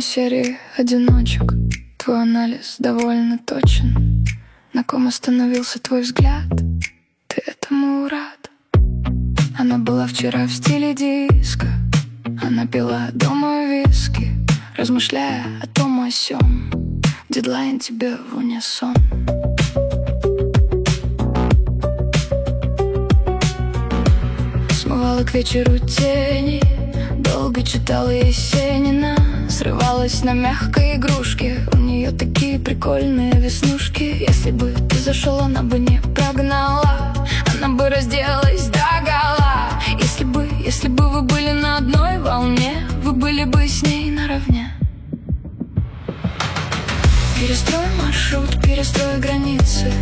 серии одиночек. Твой анализ довольно точен. На ком остановился твой взгляд? Ты этому рад? Она была вчера в стиле диско. Она пила дома виски, размышляя о том о сём. Дедлайн тебе в унисон. Смывала к вечеру тени, долго читала Есенина. Срывалась на мягкой игрушке, у нее такие прикольные веснушки. Если бы ты зашел, она бы не прогнала, она бы разделась догола. Если бы вы были на одной волне, вы были бы с ней наравне. Перестрой маршрут, перестрой границы.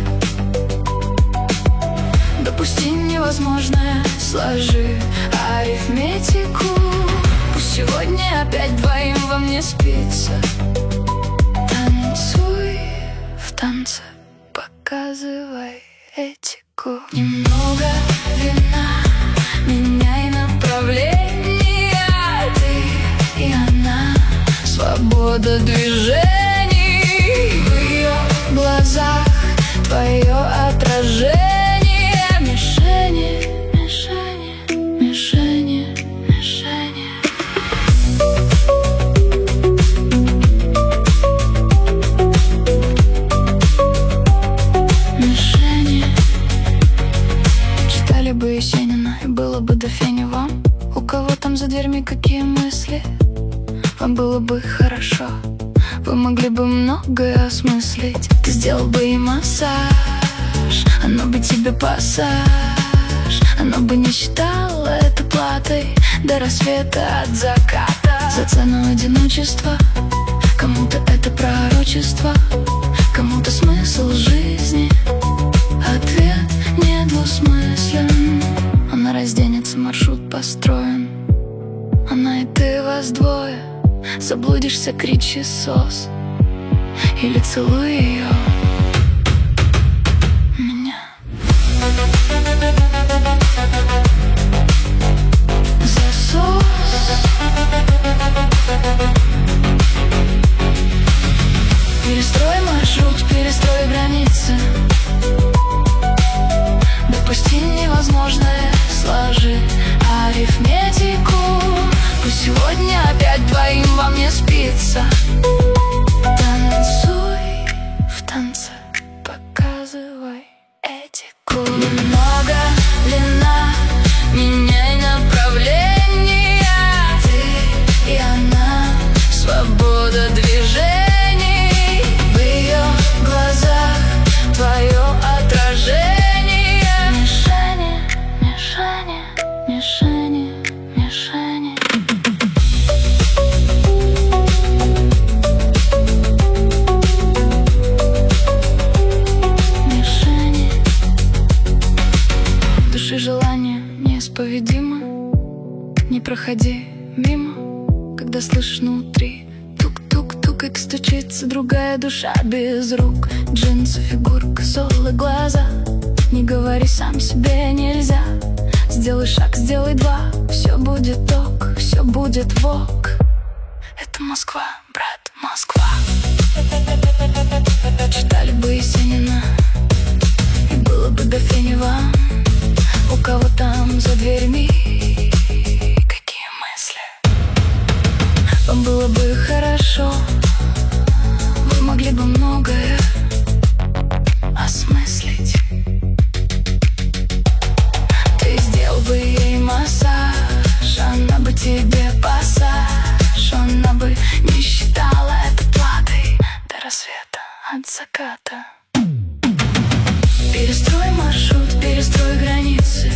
Допусти невозможное, сложи арифметику. Пусть сегодня опять двоим во мне спится. Танцуй в танце, показывай этику. Немного вина, меняй направление. Ты и она, свобода движений. В ее глазах твое отражение. Мишени, мишени, мишени, мишени. Мишени. Читали бы Есенина, и было бы до фени вам. У кого там за дверьми какие мысли? Вам было бы хорошо, вы могли бы многое осмыслить. Ты сделал бы ей массаж, оно бы тебе пассаж. Оно бы не считало это платой до рассвета, от заката. За цену одиночества кому-то это пророчество, кому-то смысл жизни. Ответ недвусмыслен. Она разденется, маршрут построен. Она и ты, вас двое. Заблудишься, кричи сос или целуй ее. Перестрой маршрут, перестрой границы. Допусти невозможное, сложи арифметику. Пусть сегодня опять двоим во мне спится. Танцуй в танце, показывай этику. Немного длина, меняй направление. Ты и она, свобода движений. В ее глазах твое отражение. Мишени, мишени, мишени, мишени. Мишени. В душе желание неисповедимо. Не проходи мимо, когда слышишь внутри тук-тук-тук, как стучится другая душа без рук. Джинсы, фигурка, соло, глаза. Не говори сам себе нельзя. Сделай шаг, сделай два. Все будет ок, все будет вок. Это Москва, брат, Москва. Читали бы Есенина, и было бы до фени вам. У кого там за дверьми какие мысли? Вам было бы хорошо, вы могли бы многое осмыслить. Ты сделал бы ей массаж, она бы тебе пассаж. Она бы не считала это платой до рассвета, от заката. Перестрой маршрут, перестрой границы.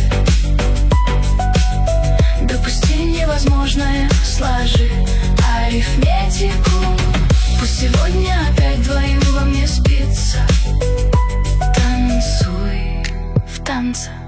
Допусти невозможное, сложи арифметику. Пусть сегодня опять двоим во мне спится. Танцуй в танце.